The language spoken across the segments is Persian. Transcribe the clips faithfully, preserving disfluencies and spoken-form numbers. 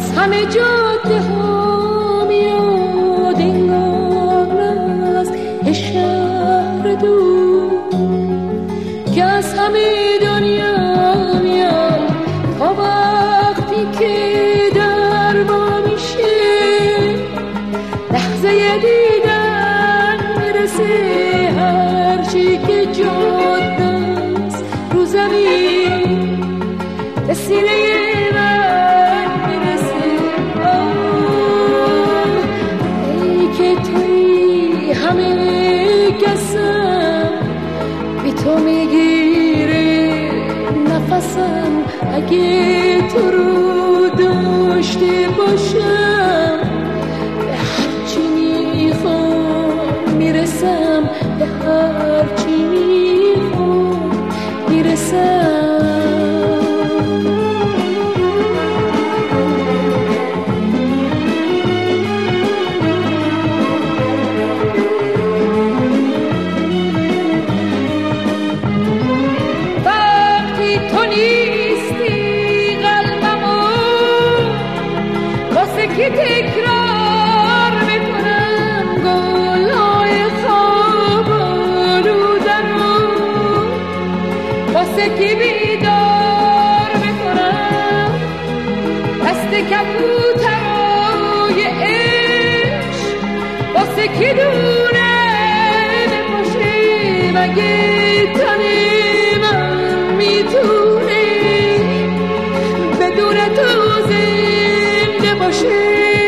از همه جاده ها میاد انگار است شهر دور که از همه دنیا میاد تا وقتی که در با میشه لحظه دیدن میرسه هرچی که جاده است رو زمین به سینه تو میگیره نفسم اگه تو رو داشته باشم به هرچی میخوام میرسم به هرچی میخوام میرسم که تکرار میکنم گلای خواب آلودن رو واسه که بیدار میکنم دست کبوترای عشق واسه که دونه نباشه مگه تنی من میتونه بدون تو زنده باشه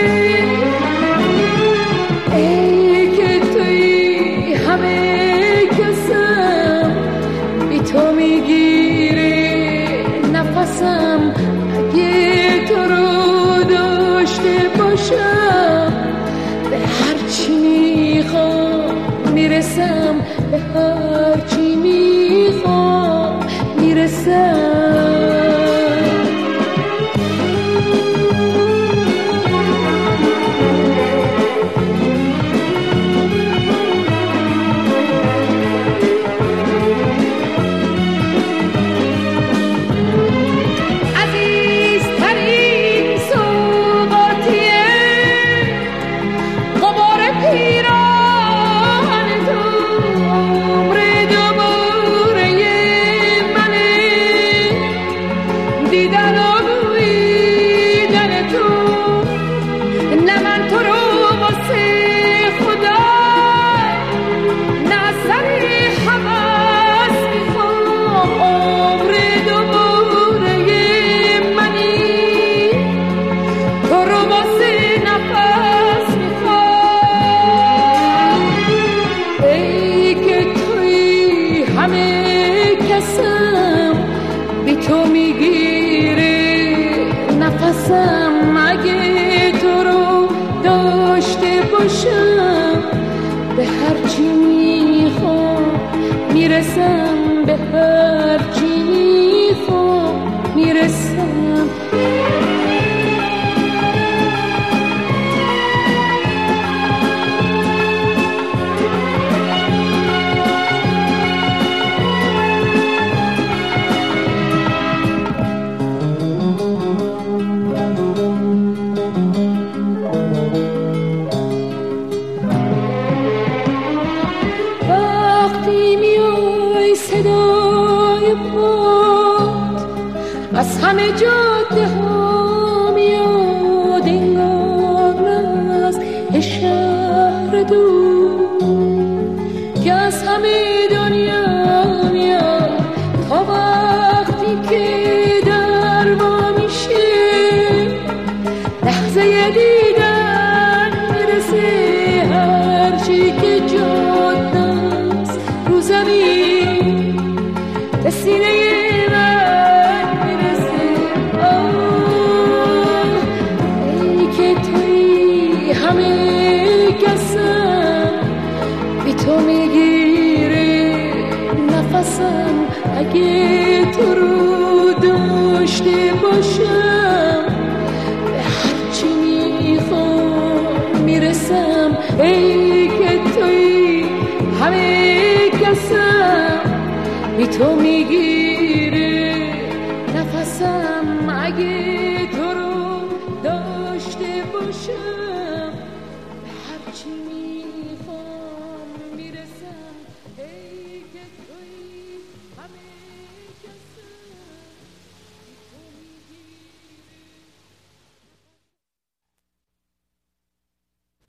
تو میگیره نفسم اگه تو رو داشته باشم به هرچی میخوام میرسم به هرچی میخوام میرسم تو میگیره نفسم اگه تو رو داشته باشم به هرچی میخوام میرسم به هرچی میخوام میرسم از همه جاده ها میاد انگار از شهر دور که از همه دنیا میاد تا وقتی که در با میشه لحظه دیدن میرسه هرچی که جاده است رو زمین به سینه تو میگیره نفسم اگه تو رو داشته باشم به هرچی میخوام میرسم ای که توی همه کسم بی تو میگیره نفسم اگه تو رو داشته تویی همه